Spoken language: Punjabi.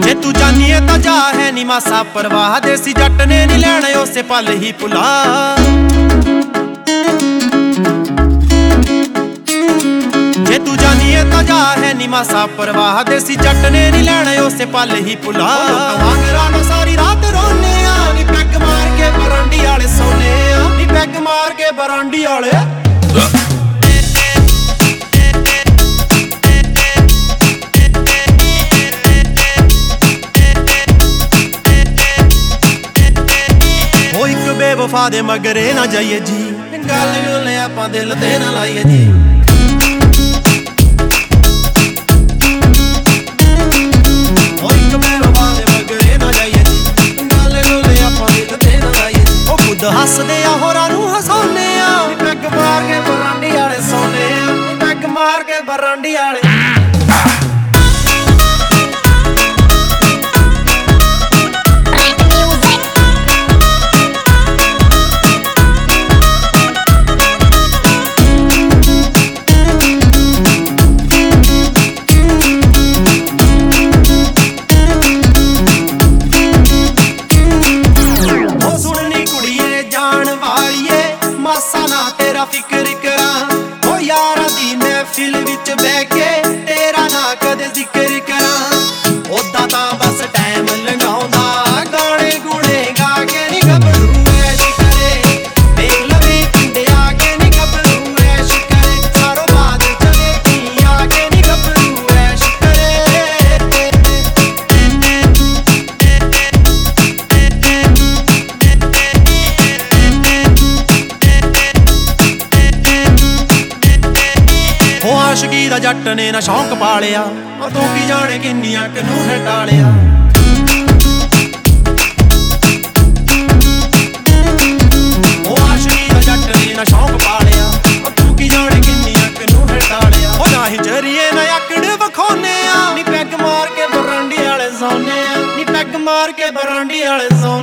ਜੇ ਤੂੰ ਜਾਨੀਏ ਤਾਂ ਜਾ ਹੈ ਨੀ ਮਾਸਾ ਪਰਵਾਹ ਦੇਸੀ ਜੱਟ ਨੇ ਨੀ ਲੈਣੇ ਉਸੇ ਪਲ ਹੀ ਭੁਲਾ ਜੇ ਤੂੰ ਜਾਨੀਏ ਤਾਂ ਜਾ ਹੈ ਨੀ ਮਾਸਾ ਪਰਵਾਹ ਦੇਸੀ ਜੱਟ ਨੇ ਨੀ ਲੈਣੇ ਉਸੇ ਪਲ ਹੀ ਭੁਲਾ ਵਾਂਗਰਾਂ ਨੂੰ ਸਾਰੀ ਰਾਤ ਰੋਨੇ ਆ ਨੀ ਪੈਗ ਮਾਰ ਕੇ ਬਰਾਂਡੀ ਵਾਲੇ ਸੋਨੇ ਆ ਨੀ ਪੈਗ ਮਾਰ ਕੇ ਬਰਾਂਡੀ ਵਾਲੇ ਬੇਵਫਾ ਦੇ ਮਗਰੇ ਨਾ ਜਾਈਏ ਜੀ ਗੱਲ ਗੁੱਲ ਆਪਾਂ ਦਿਲ ਤੇ ਨਾ ਲਾਈਏ ਜੀ ਓ ਇੱਕ ਬੇਵਫਾ ਦੇ ਮਗਰੇ ਨਾ ਜਾਈਏ ਜੀ ਗੱਲ ਗੁੱਲ ਆਪਾਂ ਦਿਲ ਤੇ ਨਾ ਲਾਈਏ ਜੀ ਉਹ ਖੁਦ ਹੱਸਦੇ ਆ ਹੋਰਾਂ ਨੂੰ ਹਸਾਉਂਦੇ ਆ ਪੈਗ ਮਾਰ ਕੇ ਬਰਾਂਡੀ ਵਾਲੇ ਸੋਨੇ ਆ ਪੈਗ ਮਾਰ ਕੇ ਬਰਾਂਡੀ ਵਾਲੇ ਮਾਸਾ ਨਾ ਤੇਰਾ ਫਿਕਰ ਕਰਾਂ ਓ ਯਾਰਾਂ ਦੀ ਮਹਿਫਿਲ ਵਿੱਚ ਬਹਿ ਕੇ ਤੇਰਾ ਨਾ ਕਦੇ ਜ਼ਿਕਰ ਕਰਾਂ ਉਦਾਂ ਤਾਂ ਬਸ ਟਾਈਮ ਲੰਘਾਉਂਦਾ ਗਾਣੇ ਗੁਣੇ ਗਾ ਕੇ ਨੀ ਗੱਭਰੂ ਐਸ਼ ਕਰੇ ਵੇਖ ਲਵੇ ਪਿੰਡ ਆ ਕੇ ਨੀ ਗੱਭਰੂ ਐਸ਼ ਕਰੇ ਸਾਰੋ ਬਾਦ ਚਲੇ ਕੀ ਆ ਕੇ ਨੀ ਗੱਭਰੂ ਐਸ਼ ਕਰੇ ਆਸ਼ਕੀ ਦਾ ਜੱਟ ਨੇ ਨਾ ਸ਼ੌਂਕ ਪਾਲਿਆ ਉਹ ਤੂੰ ਕੀ ਜਾਣੇ ਕਿੰਨੀਆਂ ਕਿਨੂੰ ਹਟਾਲਿਆ ਉਹ ਆਸ਼ਕੀ ਦਾ ਜੱਟ ਨੇ ਨਾ ਸ਼ੌਂਕ ਪਾਲਿਆ ਉਹ ਤੂੰ ਕੀ ਜਾਣੇ ਕਿੰਨੀਆਂ ਕਿਨੂੰ ਹਟਾਲਿਆ ਉਹ ਨਾ ਹੀ ਜਰੀਏ ਨਾ ਆਕੜ ਵਖਾਉਨੇ ਆ ਨੀ ਪੈਗ ਮਾਰ ਕੇ ਬਰਾਂਡੀ ਵਾਲੇ ਸੋਨੇ ਆ ਨੀ ਪੈਗ ਮਾਰ ਕੇ ਬਰਾਂਡੀ ਵਾਲੇ